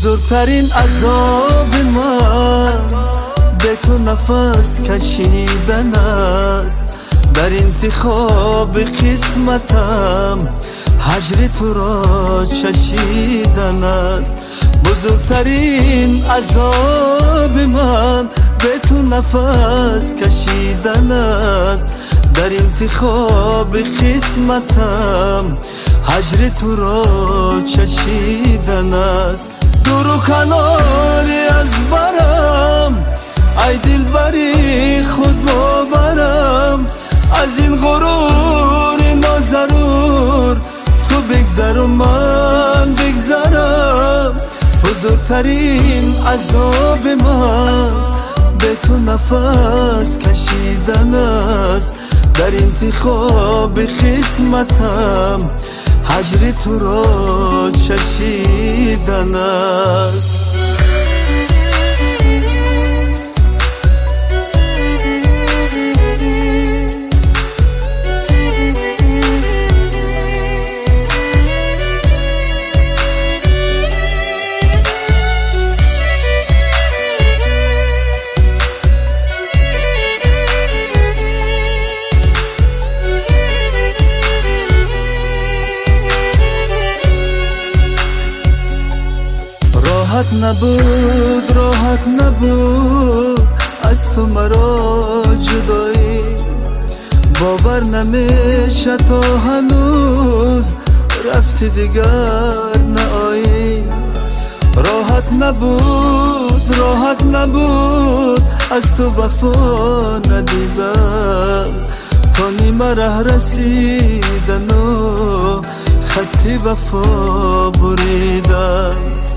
بزرگترین عذاب من به تو نفس کشیدن است، در انتخاب قسمتم هجر تو را چشیدن است. بزرگترین عذاب من به تو نفس کشیدن است، در انتخاب قسمتم هجر تو را چشیدن است. دور و کناری از برم ای دل بری خود باورم، از این غرور نازرور تو بگذر و من بگذرم. بزرگترین عذاب من به تو نفس کشیدن است، در انتخاب قسمتم هجر تو را چشیدن است. راحت نبود از تو مرا جدایی، باور نمیشه تا هنوز رفتی دیگر نایی. راحت نبود از تو وفا ندیدم، تا نیمه ره رسیدن و خطی وفا بریدم.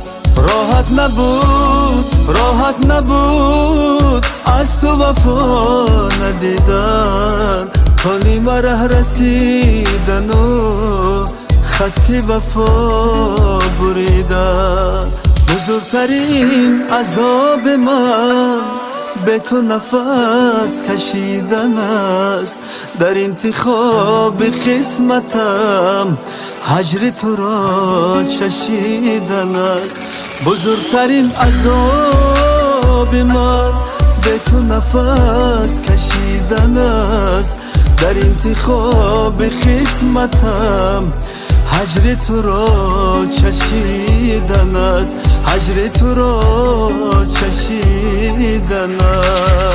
راحت نبود از تو وفا ندیدن، تا نیمه ره رسیدن و خطی وفا بریدن. بزرگترین عذاب من به تو نفس کشیدن است، در انتخاب قسمتم هجر تو را چشیدن است. بزرگترین عذاب من به تو نفس کشیدن است، در انتخاب قسمتم هجر تو را چشیدن است، هجر تو را چشیدن است.